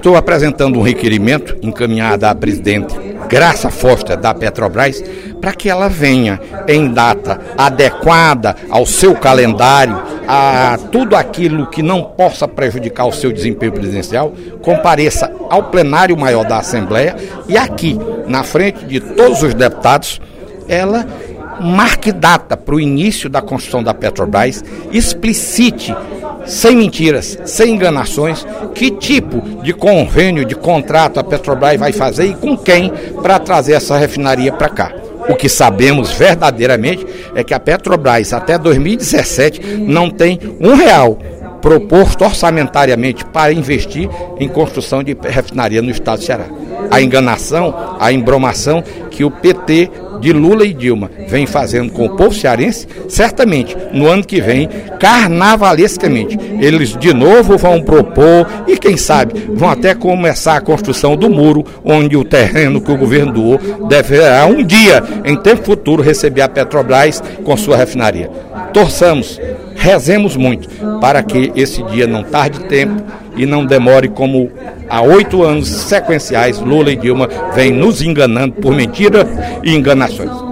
estou apresentando um requerimento encaminhado à presidente Graça Foster da Petrobras para que ela venha em data adequada ao seu calendário, a tudo aquilo que não possa prejudicar o seu desempenho presidencial, compareça ao plenário maior da Assembleia e aqui, na frente de todos os deputados, ela marque data para o início da construção da Petrobras, explicite, sem mentiras, sem enganações, que tipo de convênio, de contrato a Petrobras vai fazer e com quem para trazer essa refinaria para cá. O que sabemos verdadeiramente é que a Petrobras até 2017 não tem R$1 proposto orçamentariamente para investir em construção de refinaria no estado do Ceará. A enganação, a embromação que o PT de Lula e Dilma vem fazendo com o povo cearense, certamente no ano que vem, carnavalescamente, eles de novo vão propor e quem sabe vão até começar a construção do muro onde o terreno que o governo doou deverá um dia, em tempo futuro, receber a Petrobras com sua refinaria. Torçamos, rezemos muito para que esse dia não tarde tempo e não demore como há 8 anos sequenciais Lula e Dilma vêm nos enganando por mentira e enganações.